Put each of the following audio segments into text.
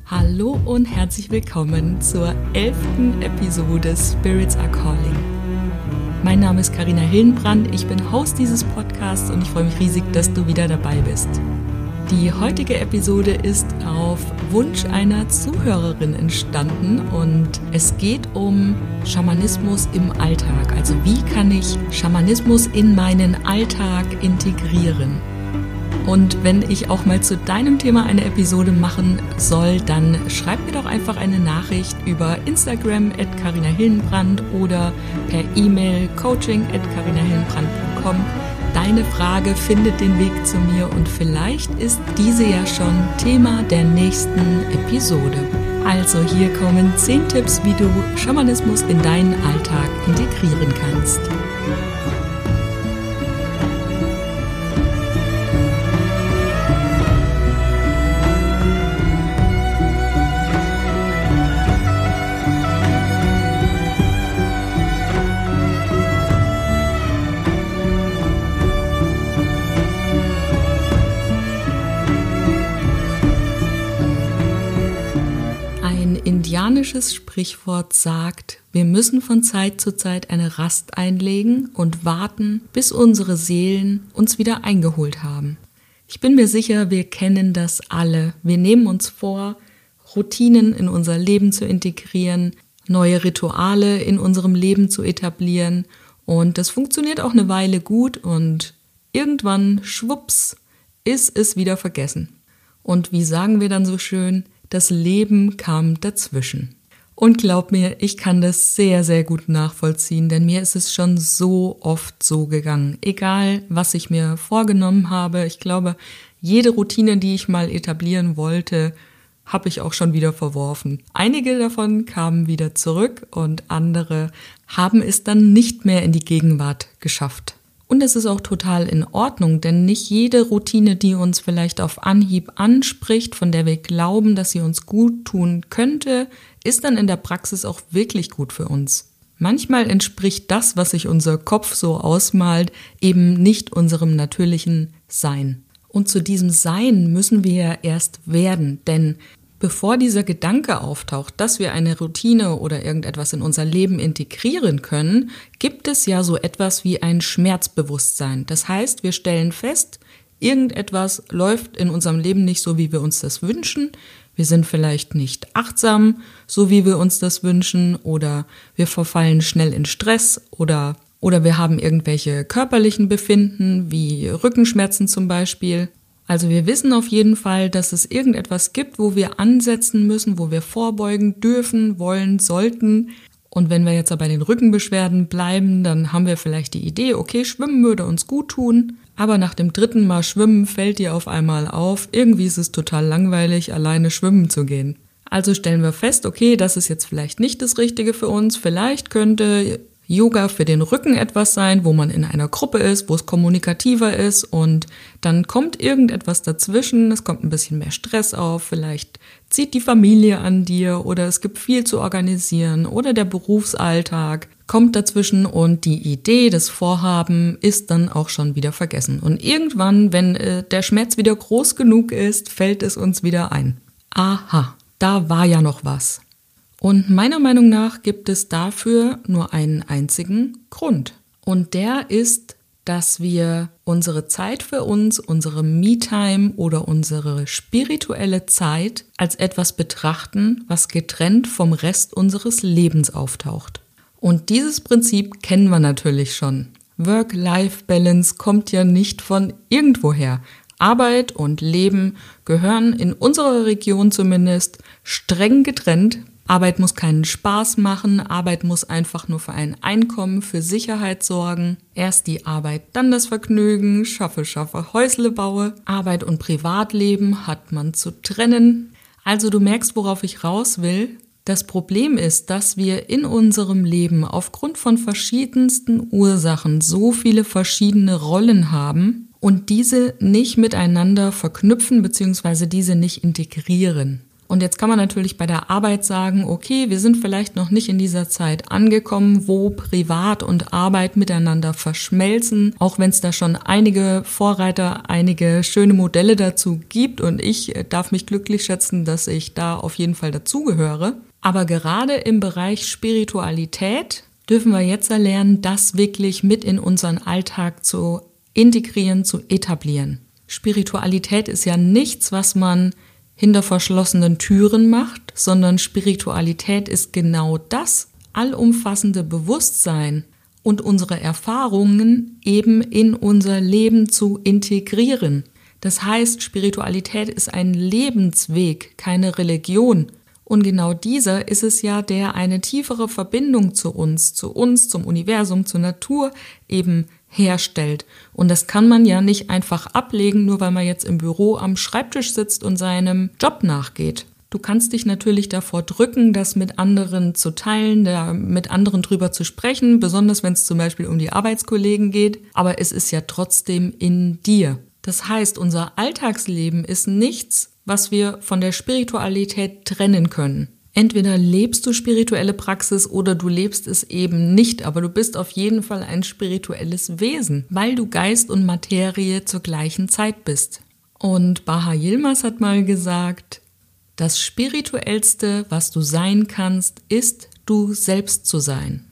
Hallo und herzlich willkommen zur 11. Episode Spirits are Calling. Mein Name ist Carina Hillenbrand, ich bin Host dieses Podcasts und ich freue mich riesig, dass du wieder dabei bist. Die heutige Episode ist auf Wunsch einer Zuhörerin entstanden und es geht um Schamanismus im Alltag. Also wie kann ich Schamanismus in meinen Alltag integrieren? Und wenn ich auch mal zu deinem Thema eine Episode machen soll, dann schreib mir doch einfach eine Nachricht über Instagram @carinahillenbrand oder per E-Mail coaching@carinahillenbrand.com. Deine Frage findet den Weg zu mir und vielleicht ist diese ja schon Thema der nächsten Episode. Also hier kommen 10 Tipps, wie du Schamanismus in deinen Alltag integrieren kannst. Indianisches Sprichwort sagt, wir müssen von Zeit zu Zeit eine Rast einlegen und warten, bis unsere Seelen uns wieder eingeholt haben. Ich bin mir sicher, wir kennen das alle. Wir nehmen uns vor, Routinen in unser Leben zu integrieren, neue Rituale in unserem Leben zu etablieren und das funktioniert auch eine Weile gut und irgendwann, schwupps, ist es wieder vergessen. Und wie sagen wir dann so schön, das Leben kam dazwischen. Und glaub mir, ich kann das sehr, sehr gut nachvollziehen, denn mir ist es schon so oft so gegangen. Egal, was ich mir vorgenommen habe, ich glaube, jede Routine, die ich mal etablieren wollte, habe ich auch schon wieder verworfen. Einige davon kamen wieder zurück und andere haben es dann nicht mehr in die Gegenwart geschafft. Und es ist auch total in Ordnung, denn nicht jede Routine, die uns vielleicht auf Anhieb anspricht, von der wir glauben, dass sie uns gut tun könnte, ist dann in der Praxis auch wirklich gut für uns. Manchmal entspricht das, was sich unser Kopf so ausmalt, eben nicht unserem natürlichen Sein. Und zu diesem Sein müssen wir ja erst werden, denn bevor dieser Gedanke auftaucht, dass wir eine Routine oder irgendetwas in unser Leben integrieren können, gibt es ja so etwas wie ein Schmerzbewusstsein. Das heißt, wir stellen fest, irgendetwas läuft in unserem Leben nicht so, wie wir uns das wünschen. Wir sind vielleicht nicht achtsam, so wie wir uns das wünschen, oder wir verfallen schnell in Stress oder wir haben irgendwelche körperlichen Befinden, wie Rückenschmerzen zum Beispiel. Also wir wissen auf jeden Fall, dass es irgendetwas gibt, wo wir ansetzen müssen, wo wir vorbeugen dürfen, wollen, sollten. Und wenn wir jetzt aber bei den Rückenbeschwerden bleiben, dann haben wir vielleicht die Idee, okay, Schwimmen würde uns gut tun. Aber nach dem 3. Mal Schwimmen fällt dir auf einmal auf, irgendwie ist es total langweilig, alleine schwimmen zu gehen. Also stellen wir fest, okay, das ist jetzt vielleicht nicht das Richtige für uns. Vielleicht könnte Yoga für den Rücken etwas sein, wo man in einer Gruppe ist, wo es kommunikativer ist und dann kommt irgendetwas dazwischen, es kommt ein bisschen mehr Stress auf, vielleicht zieht die Familie an dir oder es gibt viel zu organisieren oder der Berufsalltag kommt dazwischen und die Idee, das Vorhaben ist dann auch schon wieder vergessen. Und irgendwann, wenn der Schmerz wieder groß genug ist, fällt es uns wieder ein. Aha, da war ja noch was. Und meiner Meinung nach gibt es dafür nur einen einzigen Grund. Und der ist, dass wir unsere Zeit für uns, unsere Me-Time oder unsere spirituelle Zeit als etwas betrachten, was getrennt vom Rest unseres Lebens auftaucht. Und dieses Prinzip kennen wir natürlich schon. Work-Life-Balance kommt ja nicht von irgendwoher. Arbeit und Leben gehören in unserer Region zumindest streng getrennt. Arbeit muss keinen Spaß machen, Arbeit muss einfach nur für ein Einkommen, für Sicherheit sorgen. Erst die Arbeit, dann das Vergnügen, schaffe, Häusle baue. Arbeit und Privatleben hat man zu trennen. Also du merkst, worauf ich raus will. Das Problem ist, dass wir in unserem Leben aufgrund von verschiedensten Ursachen so viele verschiedene Rollen haben und diese nicht miteinander verknüpfen bzw. diese nicht integrieren. Und jetzt kann man natürlich bei der Arbeit sagen, okay, wir sind vielleicht noch nicht in dieser Zeit angekommen, wo Privat und Arbeit miteinander verschmelzen, auch wenn es da schon einige Vorreiter, einige schöne Modelle dazu gibt und ich darf mich glücklich schätzen, dass ich da auf jeden Fall dazugehöre. Aber gerade im Bereich Spiritualität dürfen wir jetzt erlernen, das wirklich mit in unseren Alltag zu integrieren, zu etablieren. Spiritualität ist ja nichts, was man hinter verschlossenen Türen macht, sondern Spiritualität ist genau das allumfassende Bewusstsein und unsere Erfahrungen eben in unser Leben zu integrieren. Das heißt, Spiritualität ist ein Lebensweg, keine Religion. Und genau dieser ist es ja, der eine tiefere Verbindung zu uns, zum Universum, zur Natur eben herstellt. Und das kann man ja nicht einfach ablegen, nur weil man jetzt im Büro am Schreibtisch sitzt und seinem Job nachgeht. Du kannst dich natürlich davor drücken, das mit anderen zu teilen, da mit anderen drüber zu sprechen, besonders wenn es zum Beispiel um die Arbeitskollegen geht, aber es ist ja trotzdem in dir. Das heißt, unser Alltagsleben ist nichts, was wir von der Spiritualität trennen können. Entweder lebst du spirituelle Praxis oder du lebst es eben nicht, aber du bist auf jeden Fall ein spirituelles Wesen, weil du Geist und Materie zur gleichen Zeit bist. Und Baha Yilmaz hat mal gesagt, das Spirituellste, was du sein kannst, ist, du selbst zu sein.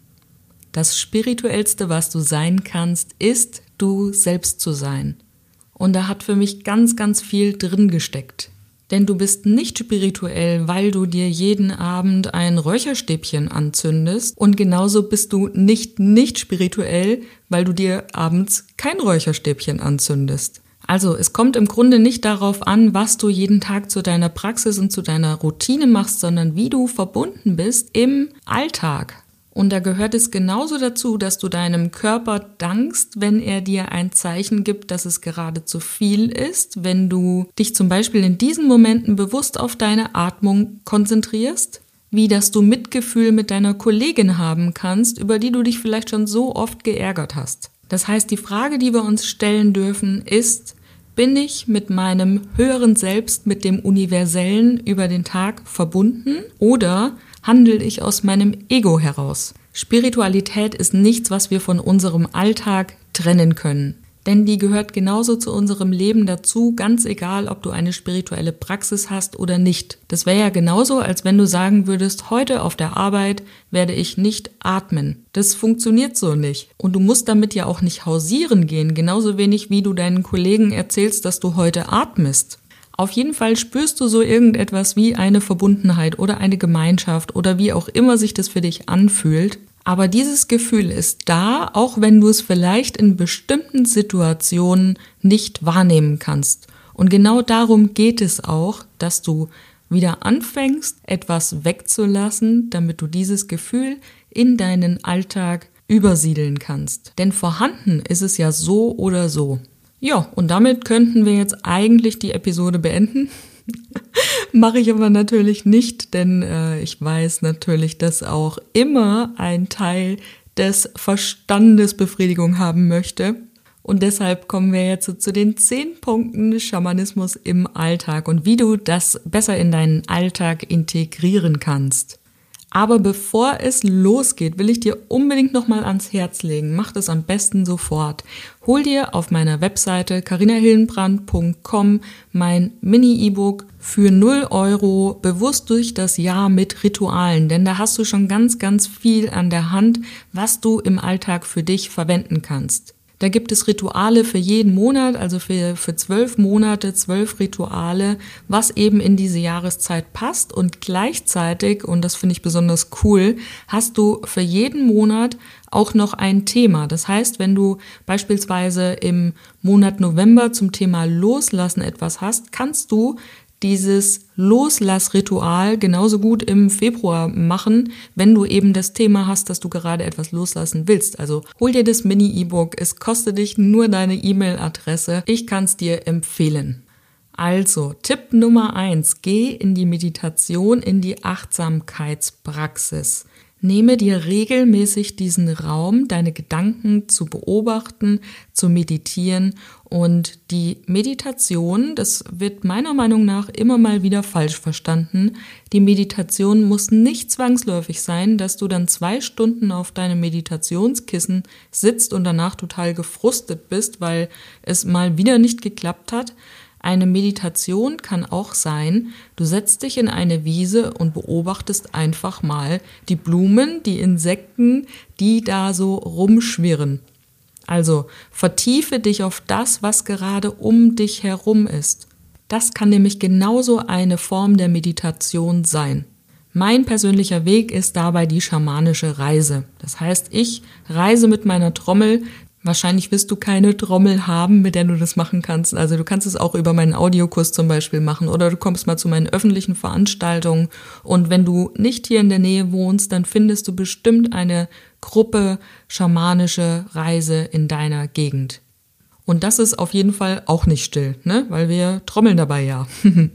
Das Spirituellste, was du sein kannst, ist, du selbst zu sein. Und da hat für mich ganz, ganz viel drin gesteckt. Denn du bist nicht spirituell, weil du dir jeden Abend ein Räucherstäbchen anzündest. Und genauso bist du nicht spirituell, weil du dir abends kein Räucherstäbchen anzündest. Also es kommt im Grunde nicht darauf an, was du jeden Tag zu deiner Praxis und zu deiner Routine machst, sondern wie du verbunden bist im Alltag. Und da gehört es genauso dazu, dass du deinem Körper dankst, wenn er dir ein Zeichen gibt, dass es gerade zu viel ist, wenn du dich zum Beispiel in diesen Momenten bewusst auf deine Atmung konzentrierst, wie dass du Mitgefühl mit deiner Kollegin haben kannst, über die du dich vielleicht schon so oft geärgert hast. Das heißt, die Frage, die wir uns stellen dürfen, ist, bin ich mit meinem höheren Selbst, mit dem Universellen über den Tag verbunden oder handle ich aus meinem Ego heraus? Spiritualität ist nichts, was wir von unserem Alltag trennen können. Denn die gehört genauso zu unserem Leben dazu, ganz egal, ob du eine spirituelle Praxis hast oder nicht. Das wäre ja genauso, als wenn du sagen würdest, heute auf der Arbeit werde ich nicht atmen. Das funktioniert so nicht. Und du musst damit ja auch nicht hausieren gehen, genauso wenig wie du deinen Kollegen erzählst, dass du heute atmest. Auf jeden Fall spürst du so irgendetwas wie eine Verbundenheit oder eine Gemeinschaft oder wie auch immer sich das für dich anfühlt. Aber dieses Gefühl ist da, auch wenn du es vielleicht in bestimmten Situationen nicht wahrnehmen kannst. Und genau darum geht es auch, dass du wieder anfängst, etwas wegzulassen, damit du dieses Gefühl in deinen Alltag übersiedeln kannst. Denn vorhanden ist es ja so oder so. Ja, und damit könnten wir jetzt eigentlich die Episode beenden. Mache ich aber natürlich nicht, denn ich weiß natürlich, dass auch immer ein Teil des Verstandes Befriedigung haben möchte. Und deshalb kommen wir jetzt zu den 10 Punkten Schamanismus im Alltag und wie du das besser in deinen Alltag integrieren kannst. Aber bevor es losgeht, will ich dir unbedingt nochmal ans Herz legen. Mach das am besten sofort. Hol dir auf meiner Webseite carinahillenbrand.com mein Mini-E-Book für 0 € bewusst durch das Jahr mit Ritualen. Denn da hast du schon ganz, ganz viel an der Hand, was du im Alltag für dich verwenden kannst. Da gibt es Rituale für jeden Monat, also für 12 Monate, 12 Rituale, was eben in diese Jahreszeit passt. Und gleichzeitig, und das finde ich besonders cool, hast du für jeden Monat auch noch ein Thema. Das heißt, wenn du beispielsweise im Monat November zum Thema Loslassen etwas hast, kannst du dieses Loslassritual genauso gut im Februar machen, wenn du eben das Thema hast, dass du gerade etwas loslassen willst. Also hol dir das Mini-E-Book, es kostet dich nur deine E-Mail-Adresse. Ich kann es dir empfehlen. Also, Tipp Nummer 1, geh in die Meditation, in die Achtsamkeitspraxis. Nehme dir regelmäßig diesen Raum, deine Gedanken zu beobachten, zu meditieren, und die Meditation, das wird meiner Meinung nach immer mal wieder falsch verstanden. Die Meditation muss nicht zwangsläufig sein, dass du dann 2 Stunden auf deinem Meditationskissen sitzt und danach total gefrustet bist, weil es mal wieder nicht geklappt hat. Eine Meditation kann auch sein, du setzt dich in eine Wiese und beobachtest einfach mal die Blumen, die Insekten, die da so rumschwirren. Also vertiefe dich auf das, was gerade um dich herum ist. Das kann nämlich genauso eine Form der Meditation sein. Mein persönlicher Weg ist dabei die schamanische Reise. Das heißt, ich reise mit meiner Trommel. Wahrscheinlich wirst du keine Trommel haben, mit der du das machen kannst. Also du kannst es auch über meinen Audiokurs zum Beispiel machen oder du kommst mal zu meinen öffentlichen Veranstaltungen. Und wenn du nicht hier in der Nähe wohnst, dann findest du bestimmt eine Gruppe schamanische Reise in deiner Gegend. Und das ist auf jeden Fall auch nicht still, ne? Weil wir trommeln dabei ja.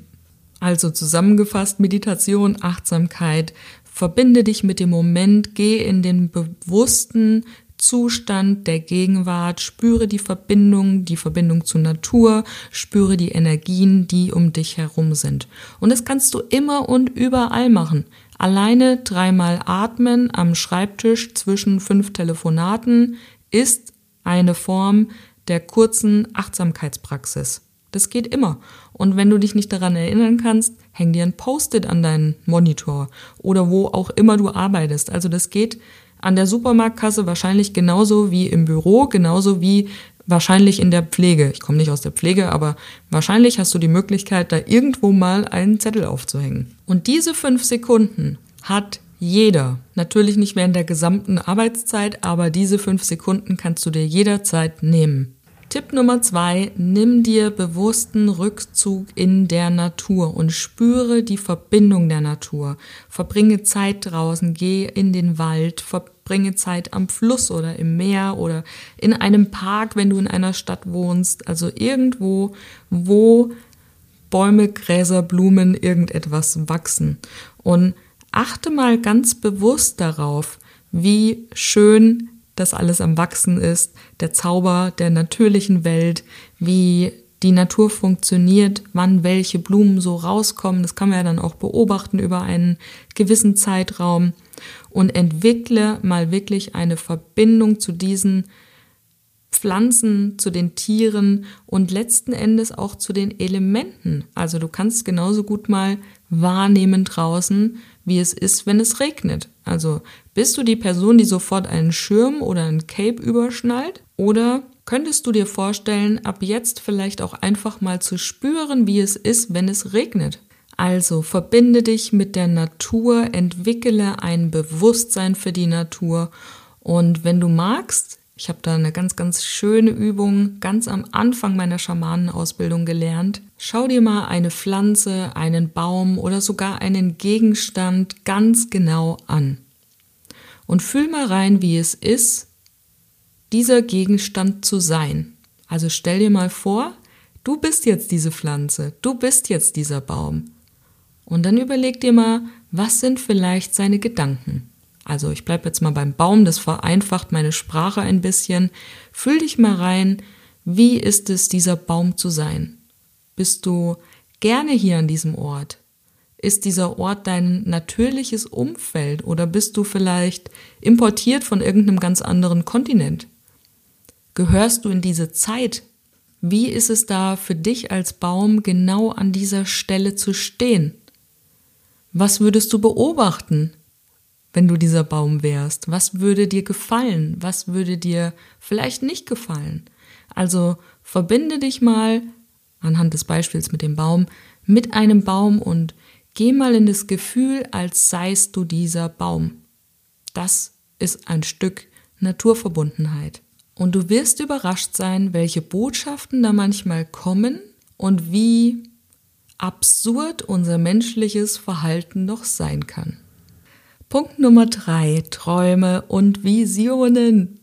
Also zusammengefasst, Meditation, Achtsamkeit, verbinde dich mit dem Moment, geh in den bewussten Zustand der Gegenwart, spüre die Verbindung zur Natur, spüre die Energien, die um dich herum sind. Und das kannst du immer und überall machen. Alleine 3-mal atmen am Schreibtisch zwischen 5 Telefonaten ist eine Form der kurzen Achtsamkeitspraxis. Das geht immer. Und wenn du dich nicht daran erinnern kannst, häng dir ein Post-it an deinen Monitor oder wo auch immer du arbeitest. Also das geht an der Supermarktkasse wahrscheinlich genauso wie im Büro, genauso wie wahrscheinlich in der Pflege. Ich komme nicht aus der Pflege, aber wahrscheinlich hast du die Möglichkeit, da irgendwo mal einen Zettel aufzuhängen. Und diese 5 Sekunden hat jeder. Natürlich nicht während der gesamten Arbeitszeit, aber diese 5 Sekunden kannst du dir jederzeit nehmen. Tipp Nummer 2, nimm dir bewussten Rückzug in der Natur und spüre die Verbindung der Natur. Verbringe Zeit draußen, geh in den Wald, verbringe Zeit am Fluss oder im Meer oder in einem Park, wenn du in einer Stadt wohnst. Also irgendwo, wo Bäume, Gräser, Blumen, irgendetwas wachsen. Und achte mal ganz bewusst darauf, wie schön das alles am Wachsen ist, der Zauber der natürlichen Welt, wie die Natur funktioniert, wann welche Blumen so rauskommen. Das kann man ja dann auch beobachten über einen gewissen Zeitraum und entwickle mal wirklich eine Verbindung zu diesen Pflanzen, zu den Tieren und letzten Endes auch zu den Elementen. Also du kannst genauso gut mal wahrnehmen draußen, wie es ist, wenn es regnet. Also bist du die Person, die sofort einen Schirm oder ein Cape überschnallt? Oder könntest du dir vorstellen, ab jetzt vielleicht auch einfach mal zu spüren, wie es ist, wenn es regnet? Also verbinde dich mit der Natur, entwickle ein Bewusstsein für die Natur und wenn du magst, ich habe da eine ganz, ganz schöne Übung ganz am Anfang meiner Schamanenausbildung gelernt. Schau dir mal eine Pflanze, einen Baum oder sogar einen Gegenstand ganz genau an. Und fühl mal rein, wie es ist, dieser Gegenstand zu sein. Also stell dir mal vor, du bist jetzt diese Pflanze, du bist jetzt dieser Baum. Und dann überleg dir mal, was sind vielleicht seine Gedanken? Also ich bleibe jetzt mal beim Baum, das vereinfacht meine Sprache ein bisschen. Fühl dich mal rein, wie ist es, dieser Baum zu sein? Bist du gerne hier an diesem Ort? Ist dieser Ort dein natürliches Umfeld oder bist du vielleicht importiert von irgendeinem ganz anderen Kontinent? Gehörst du in diese Zeit? Wie ist es da für dich als Baum genau an dieser Stelle zu stehen? Was würdest du beobachten, wenn du dieser Baum wärst? Was würde dir gefallen? Was würde dir vielleicht nicht gefallen? Also verbinde dich mal, anhand des Beispiels mit dem Baum, mit einem Baum und geh mal in das Gefühl, als seist du dieser Baum. Das ist ein Stück Naturverbundenheit. Und du wirst überrascht sein, welche Botschaften da manchmal kommen und wie absurd unser menschliches Verhalten noch sein kann. Punkt Nummer 3, Träume und Visionen.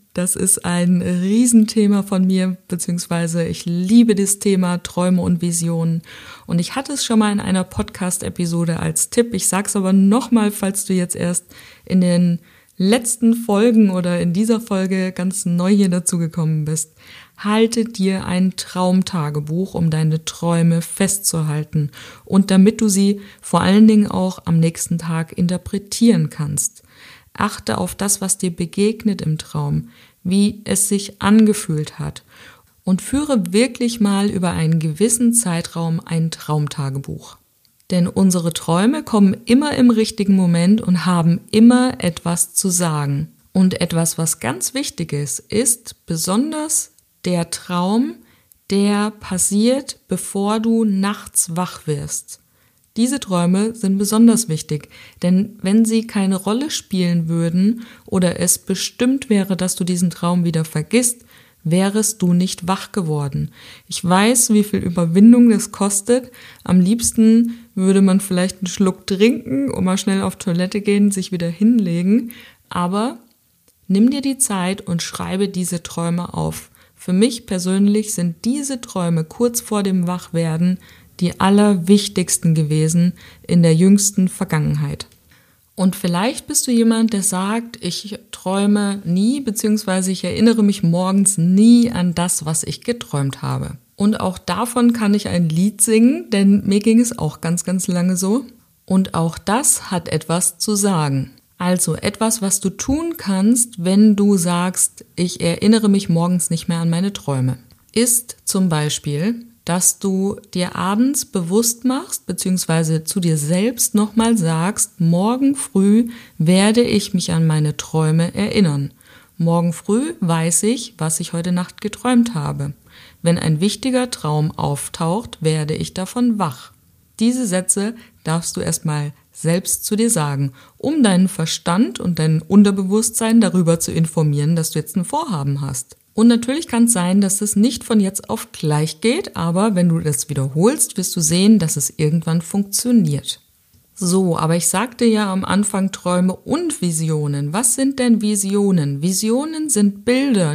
Das ist ein Riesenthema von mir, beziehungsweise ich liebe das Thema Träume und Visionen. Und ich hatte es schon mal in einer Podcast-Episode als Tipp. Ich sag's aber nochmal, falls du jetzt erst in den letzten Folgen oder in dieser Folge ganz neu hier dazugekommen bist. Halte dir ein Traumtagebuch, um deine Träume festzuhalten und damit du sie vor allen Dingen auch am nächsten Tag interpretieren kannst. Achte auf das, was dir begegnet im Traum, wie es sich angefühlt hat und führe wirklich mal über einen gewissen Zeitraum ein Traumtagebuch. Denn unsere Träume kommen immer im richtigen Moment und haben immer etwas zu sagen. Und etwas, was ganz wichtig ist besonders der Traum, der passiert, bevor du nachts wach wirst. Diese Träume sind besonders wichtig, denn wenn sie keine Rolle spielen würden oder es bestimmt wäre, dass du diesen Traum wieder vergisst, wärest du nicht wach geworden. Ich weiß, wie viel Überwindung das kostet. Am liebsten würde man vielleicht einen Schluck trinken und mal schnell auf Toilette gehen, sich wieder hinlegen. Aber nimm dir die Zeit und schreibe diese Träume auf. Für mich persönlich sind diese Träume kurz vor dem Wachwerden die allerwichtigsten gewesen in der jüngsten Vergangenheit. Und vielleicht bist du jemand, der sagt, ich träume nie, beziehungsweise ich erinnere mich morgens nie an das, was ich geträumt habe. Und auch davon kann ich ein Lied singen, denn mir ging es auch ganz, ganz lange so. Und auch das hat etwas zu sagen. Also etwas, was du tun kannst, wenn du sagst, ich erinnere mich morgens nicht mehr an meine Träume, ist zum Beispiel, dass du dir abends bewusst machst, beziehungsweise zu dir selbst nochmal sagst, morgen früh werde ich mich an meine Träume erinnern. Morgen früh weiß ich, was ich heute Nacht geträumt habe. Wenn ein wichtiger Traum auftaucht, werde ich davon wach. Diese Sätze darfst du erstmal selbst zu dir sagen, um deinen Verstand und dein Unterbewusstsein darüber zu informieren, dass du jetzt ein Vorhaben hast. Und natürlich kann es sein, dass es nicht von jetzt auf gleich geht, aber wenn du das wiederholst, wirst du sehen, dass es irgendwann funktioniert. So, aber ich sagte ja am Anfang Träume und Visionen. Was sind denn Visionen? Visionen sind Bilder,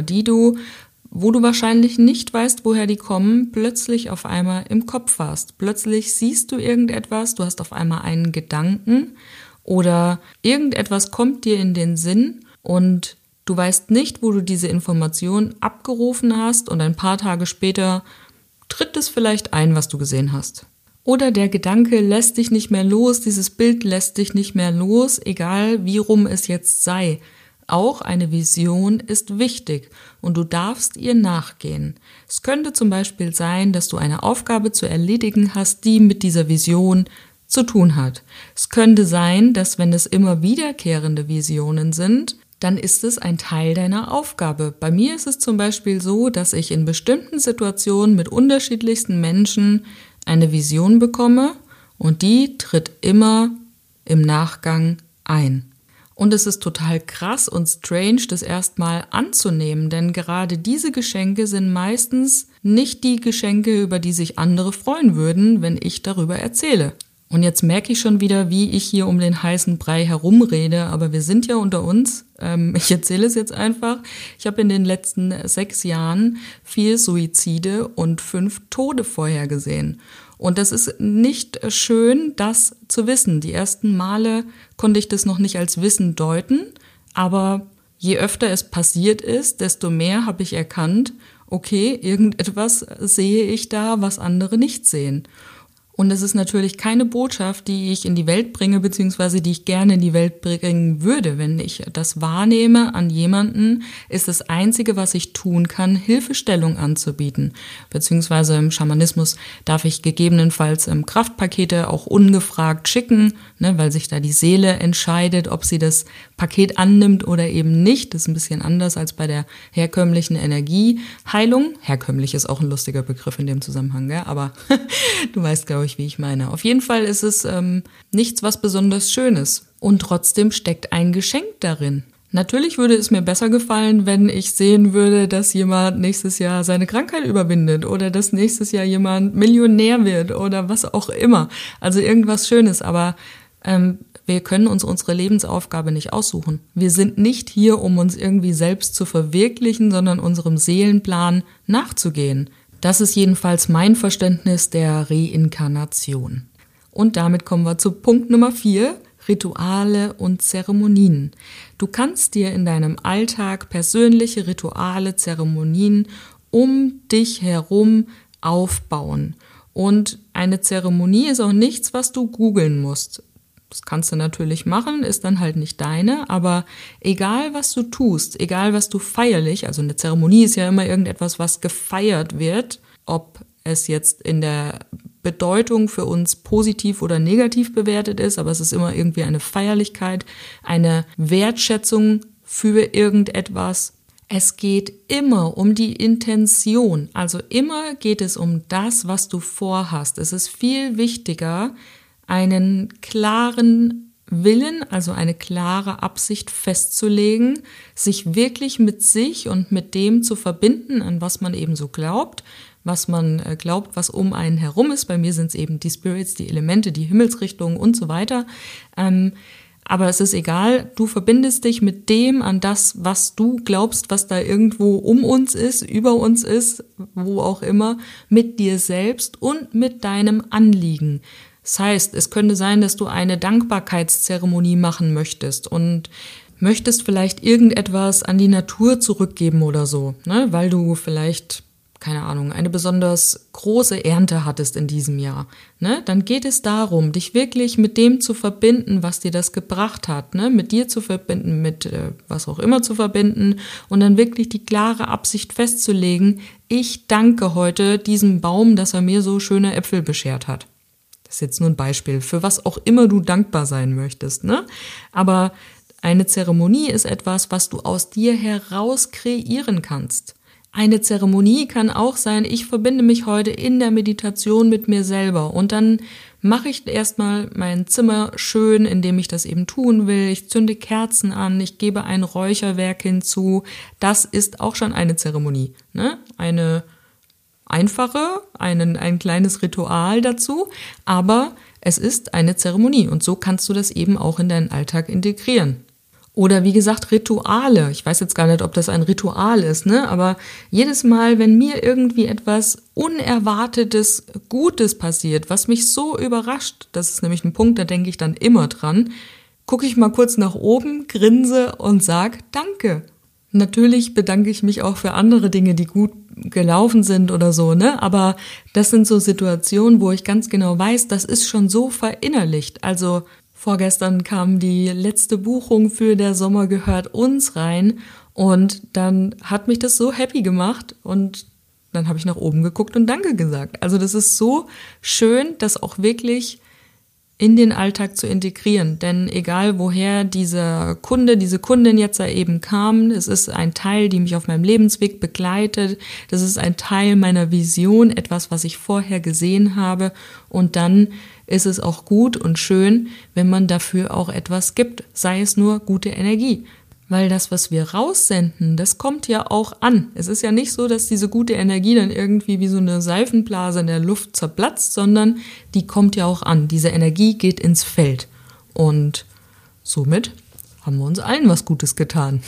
wo du wahrscheinlich nicht weißt, woher die kommen, plötzlich auf einmal im Kopf hast. Plötzlich siehst du irgendetwas, du hast auf einmal einen Gedanken oder irgendetwas kommt dir in den Sinn und du weißt nicht, wo du diese Information abgerufen hast und ein paar Tage später tritt es vielleicht ein, was du gesehen hast. Oder der Gedanke lässt dich nicht mehr los, dieses Bild lässt dich nicht mehr los, egal wie rum es jetzt sei. Auch eine Vision ist wichtig und du darfst ihr nachgehen. Es könnte zum Beispiel sein, dass du eine Aufgabe zu erledigen hast, die mit dieser Vision zu tun hat. Es könnte sein, dass wenn es immer wiederkehrende Visionen sind, dann ist es ein Teil deiner Aufgabe. Bei mir ist es zum Beispiel so, dass ich in bestimmten Situationen mit unterschiedlichsten Menschen eine Vision bekomme und die tritt immer im Nachgang ein. Und es ist total krass und strange, das erstmal anzunehmen, denn gerade diese Geschenke sind meistens nicht die Geschenke, über die sich andere freuen würden, wenn ich darüber erzähle. Und jetzt merke ich schon wieder, wie ich hier um den heißen Brei herumrede, aber wir sind ja unter uns. Ich erzähle es jetzt einfach. Ich habe in den letzten 6 Jahren 4 Suizide und 5 Tode vorhergesehen. Und das ist nicht schön, das zu wissen. Die ersten Male konnte ich das noch nicht als Wissen deuten, aber je öfter es passiert ist, desto mehr habe ich erkannt, okay, irgendetwas sehe ich da, was andere nicht sehen. Und es ist natürlich keine Botschaft, die ich in die Welt bringe, beziehungsweise die ich gerne in die Welt bringen würde. Wenn ich das wahrnehme an jemanden, ist das Einzige, was ich tun kann, Hilfestellung anzubieten. Beziehungsweise im Schamanismus darf ich gegebenenfalls Kraftpakete auch ungefragt schicken, weil sich da die Seele entscheidet, ob sie das Paket annimmt oder eben nicht. Das ist ein bisschen anders als bei der herkömmlichen Energieheilung. Herkömmlich ist auch ein lustiger Begriff in dem Zusammenhang, gell? Aber du weißt, glaube ich, wie ich meine. Auf jeden Fall ist es nichts, was besonders Schönes. Und trotzdem steckt ein Geschenk darin. Natürlich würde es mir besser gefallen, wenn ich sehen würde, dass jemand nächstes Jahr seine Krankheit überwindet oder dass nächstes Jahr jemand Millionär wird oder was auch immer. Also irgendwas Schönes. Aber Wir können uns unsere Lebensaufgabe nicht aussuchen. Wir sind nicht hier, um uns irgendwie selbst zu verwirklichen, sondern unserem Seelenplan nachzugehen. Das ist jedenfalls mein Verständnis der Reinkarnation. Und damit kommen wir zu Punkt Nummer 4, Rituale und Zeremonien. Du kannst dir in deinem Alltag persönliche Rituale, Zeremonien um dich herum aufbauen. Und eine Zeremonie ist auch nichts, was du googeln musst. Das kannst du natürlich machen, ist dann halt nicht deine, aber egal was du tust, egal was du feierlich, also eine Zeremonie ist ja immer irgendetwas, was gefeiert wird, ob es jetzt in der Bedeutung für uns positiv oder negativ bewertet ist, aber es ist immer irgendwie eine Feierlichkeit, eine Wertschätzung für irgendetwas. Es geht immer um die Intention, also immer geht es um das, was du vorhast. Es ist viel wichtiger, einen klaren Willen, also eine klare Absicht festzulegen, sich wirklich mit sich und mit dem zu verbinden, an was man eben so glaubt, was man glaubt, was um einen herum ist. Bei mir sind es eben die Spirits, die Elemente, die Himmelsrichtungen und so weiter. Aber es ist egal, du verbindest dich mit dem an das, was du glaubst, was da irgendwo um uns ist, über uns ist, wo auch immer, mit dir selbst und mit deinem Anliegen. Das heißt, es könnte sein, dass du eine Dankbarkeitszeremonie machen möchtest und möchtest vielleicht irgendetwas an die Natur zurückgeben oder so, ne? Weil du vielleicht, keine Ahnung, eine besonders große Ernte hattest in diesem Jahr, ne? Dann geht es darum, dich wirklich mit dem zu verbinden, was dir das gebracht hat, ne? Mit dir zu verbinden, mit was auch immer zu verbinden und dann wirklich die klare Absicht festzulegen, ich danke heute diesem Baum, dass er mir so schöne Äpfel beschert hat. Das ist jetzt nur ein Beispiel, für was auch immer du dankbar sein möchtest, ne? Aber eine Zeremonie ist etwas, was du aus dir heraus kreieren kannst. Eine Zeremonie kann auch sein, ich verbinde mich heute in der Meditation mit mir selber und dann mache ich erstmal mein Zimmer schön, indem ich das eben tun will. Ich zünde Kerzen an, ich gebe ein Räucherwerk hinzu. Das ist auch schon eine Zeremonie, ne? Eine einfache, ein kleines Ritual dazu, aber es ist eine Zeremonie und so kannst du das eben auch in deinen Alltag integrieren. Oder wie gesagt, Rituale. Ich weiß jetzt gar nicht, ob das ein Ritual ist, ne? Aber jedes Mal, wenn mir irgendwie etwas Unerwartetes, Gutes passiert, was mich so überrascht, das ist nämlich ein Punkt, da denke ich dann immer dran, gucke ich mal kurz nach oben, grinse und sag Danke. Natürlich bedanke ich mich auch für andere Dinge, die gut gelaufen sind oder so, ne? Aber das sind so Situationen, wo ich ganz genau weiß, das ist schon so verinnerlicht. Also vorgestern kam die letzte Buchung für der Sommer gehört uns rein und dann hat mich das so happy gemacht und dann habe ich nach oben geguckt und Danke gesagt. Also das ist so schön, das auch wirklich in den Alltag zu integrieren. Denn egal woher dieser Kunde, diese Kundin jetzt da eben kam, es ist ein Teil, die mich auf meinem Lebensweg begleitet. Das ist ein Teil meiner Vision, etwas, was ich vorher gesehen habe. Und dann ist es auch gut und schön, wenn man dafür auch etwas gibt, sei es nur gute Energie. Weil das, was wir raussenden, das kommt ja auch an. Es ist ja nicht so, dass diese gute Energie dann irgendwie wie so eine Seifenblase in der Luft zerplatzt, sondern die kommt ja auch an. Diese Energie geht ins Feld. Und somit haben wir uns allen was Gutes getan.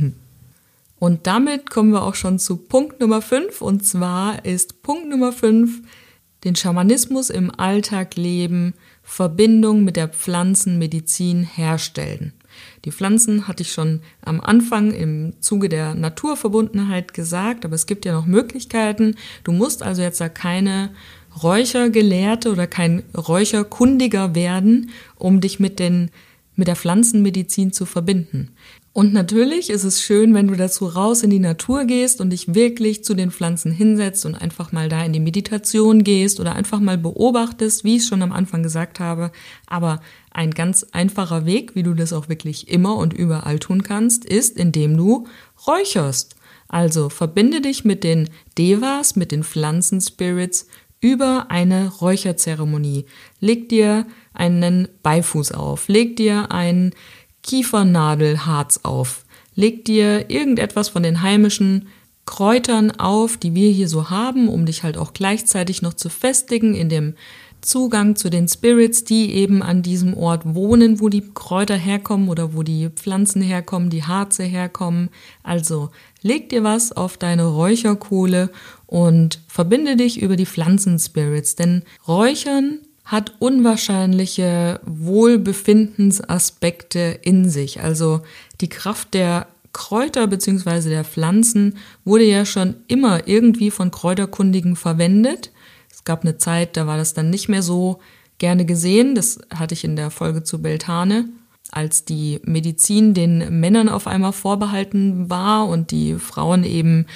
Und damit kommen wir auch schon zu Punkt Nummer 5. Und zwar ist Punkt Nummer 5, den Schamanismus im Alltag leben, Verbindung mit der Pflanzenmedizin herstellen. Die Pflanzen hatte ich schon am Anfang im Zuge der Naturverbundenheit gesagt, aber es gibt ja noch Möglichkeiten. Du musst also jetzt da keine Räuchergelehrte oder kein Räucherkundiger werden, um dich mit der Pflanzenmedizin zu verbinden. Und natürlich ist es schön, wenn du dazu raus in die Natur gehst und dich wirklich zu den Pflanzen hinsetzt und einfach mal da in die Meditation gehst oder einfach mal beobachtest, wie ich es schon am Anfang gesagt habe. Aber ein ganz einfacher Weg, wie du das auch wirklich immer und überall tun kannst, ist, indem du räucherst. Also verbinde dich mit den Devas, mit den Pflanzenspirits über eine Räucherzeremonie. Leg dir einen Beifuß auf, leg dir ein Kiefernadelharz auf. Leg dir irgendetwas von den heimischen Kräutern auf, die wir hier so haben, um dich halt auch gleichzeitig noch zu festigen in dem Zugang zu den Spirits, die eben an diesem Ort wohnen, wo die Kräuter herkommen oder wo die Pflanzen herkommen, die Harze herkommen. Also leg dir was auf deine Räucherkohle und verbinde dich über die Pflanzenspirits, denn Räuchern hat unwahrscheinliche Wohlbefindensaspekte in sich. Also die Kraft der Kräuter bzw. der Pflanzen wurde ja schon immer irgendwie von Kräuterkundigen verwendet. Es gab eine Zeit, da war das dann nicht mehr so gerne gesehen. Das hatte ich in der Folge zu Beltane, als die Medizin den Männern auf einmal vorbehalten war und die Frauen eben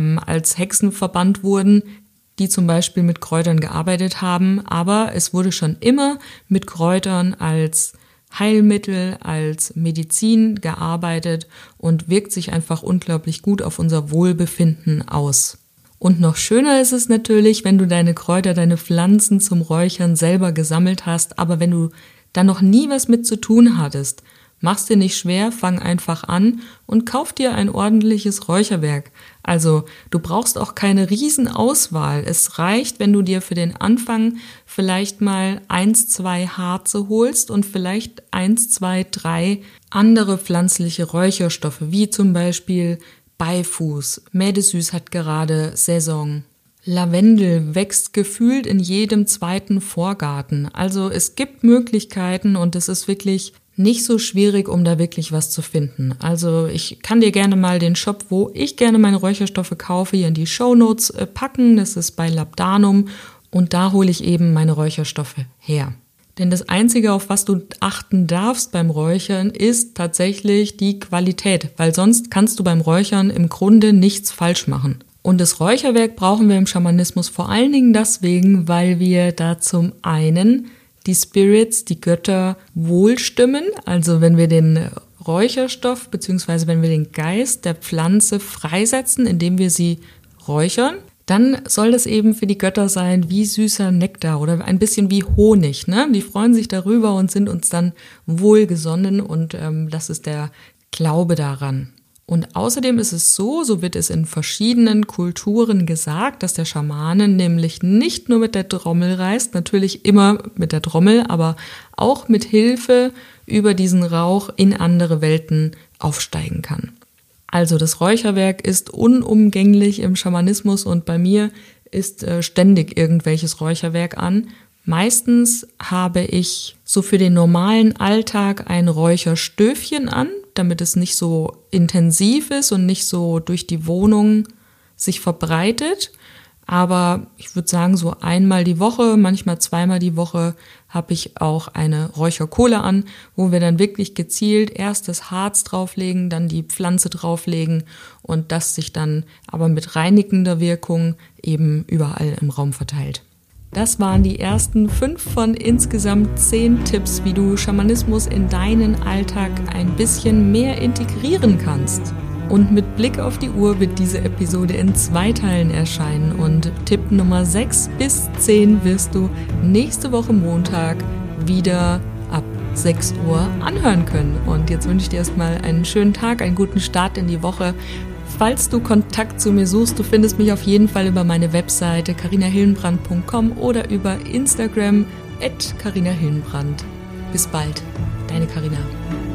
als Hexen verbannt wurden, die zum Beispiel mit Kräutern gearbeitet haben. Aber es wurde schon immer mit Kräutern als Heilmittel, als Medizin gearbeitet und wirkt sich einfach unglaublich gut auf unser Wohlbefinden aus. Und noch schöner ist es natürlich, wenn du deine Kräuter, deine Pflanzen zum Räuchern selber gesammelt hast, aber wenn du da noch nie was mit zu tun hattest, mach's dir nicht schwer, fang einfach an und kauf dir ein ordentliches Räucherwerk. Also du brauchst auch keine Riesenauswahl. Es reicht, wenn du dir für den Anfang vielleicht mal 1, 2 Harze holst und vielleicht 1, 2, 3 andere pflanzliche Räucherstoffe, wie zum Beispiel Beifuß. Mädesüß hat gerade Saison. Lavendel wächst gefühlt in jedem zweiten Vorgarten. Also es gibt Möglichkeiten und es ist wirklich nicht so schwierig, um da wirklich was zu finden. Also ich kann dir gerne mal den Shop, wo ich gerne meine Räucherstoffe kaufe, hier in die Shownotes packen. Das ist bei Labdanum und da hole ich eben meine Räucherstoffe her. Denn das Einzige, auf was du achten darfst beim Räuchern, ist tatsächlich die Qualität, weil sonst kannst du beim Räuchern im Grunde nichts falsch machen. Und das Räucherwerk brauchen wir im Schamanismus vor allen Dingen deswegen, weil wir da zum einen die Spirits, die Götter wohlstimmen, also wenn wir den Räucherstoff bzw. wenn wir den Geist der Pflanze freisetzen, indem wir sie räuchern, dann soll das eben für die Götter sein wie süßer Nektar oder ein bisschen wie Honig. Ne? Die freuen sich darüber und sind uns dann wohlgesonnen und das ist der Glaube daran. Und außerdem ist es so wird es in verschiedenen Kulturen gesagt, dass der Schamane nämlich nicht nur mit der Trommel reist, natürlich immer mit der Trommel, aber auch mit Hilfe über diesen Rauch in andere Welten aufsteigen kann. Also das Räucherwerk ist unumgänglich im Schamanismus und bei mir ist ständig irgendwelches Räucherwerk an. Meistens habe ich so für den normalen Alltag ein Räucherstöfchen an, damit es nicht so intensiv ist und nicht so durch die Wohnung sich verbreitet. Aber ich würde sagen, so einmal die Woche, manchmal zweimal die Woche habe ich auch eine Räucherkohle an, wo wir dann wirklich gezielt erst das Harz drauflegen, dann die Pflanze drauflegen und das sich dann aber mit reinigender Wirkung eben überall im Raum verteilt. Das waren die ersten 5 von insgesamt 10 Tipps, wie du Schamanismus in deinen Alltag ein bisschen mehr integrieren kannst. Und mit Blick auf die Uhr wird diese Episode in 2 Teilen erscheinen und Tipp Nummer 6 bis 10 wirst du nächste Woche Montag wieder ab 6 Uhr anhören können. Und jetzt wünsche ich dir erstmal einen schönen Tag, einen guten Start in die Woche. Falls du Kontakt zu mir suchst, du findest mich auf jeden Fall über meine Webseite carinahillenbrand.com oder über Instagram @carinahillenbrand. Bis bald, deine Carina.